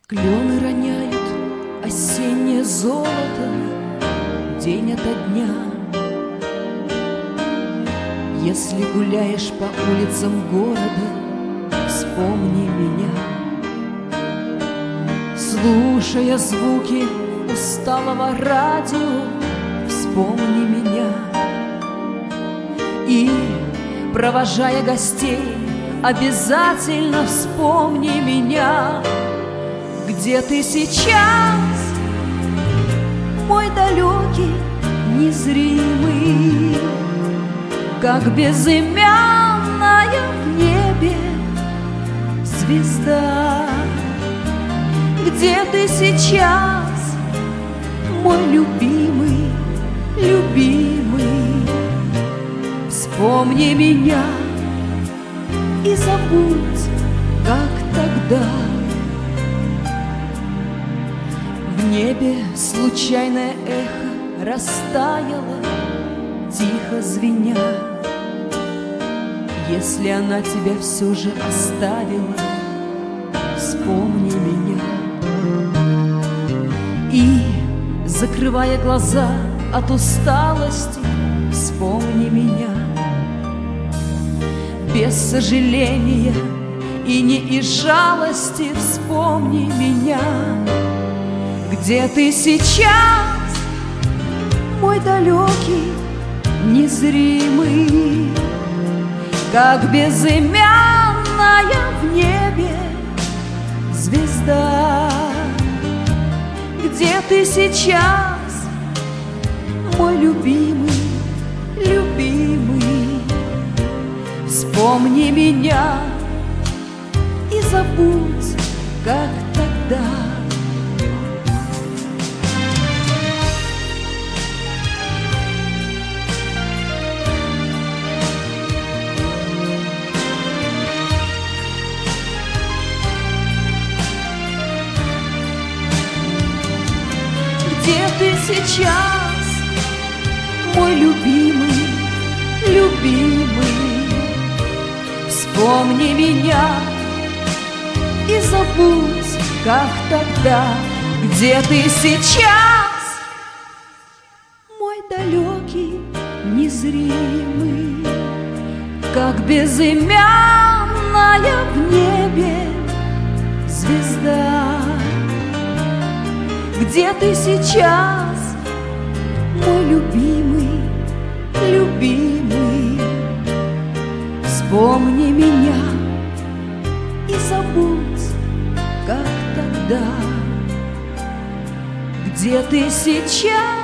Клены роняют осеннее золото день ото дня. Если гуляешь по улицам города, вспомни меня. Слушая звуки усталого радио, вспомни меня. И, провожая гостей, обязательно вспомни меня. Где ты сейчас, мой далекий, незримый, как безымянная в небе звезда? Где ты сейчас, мой любимый, любимый? Вспомни меня и забудь, как тогда. В небе случайное эхо растаяло, тихо звеня. Если она тебя все же оставила, вспомни меня. И, закрывая глаза от усталости, вспомни меня. Без сожаления и не из жалости вспомни меня. Где ты сейчас, мой далекий, незримый, как безымянная в небе звезда? Где ты сейчас, мой любимый, любимый? Вспомни меня и забудь, как тогда. Где ты сейчас, мой любимый, любимый? Вспомни меня и забудь, как тогда. Где ты сейчас, мой далекий, незримый, как безымянная в небе звезда? Где ты сейчас, мой любимый, любимый? Вспомни меня и забудь, как тогда. Где ты сейчас?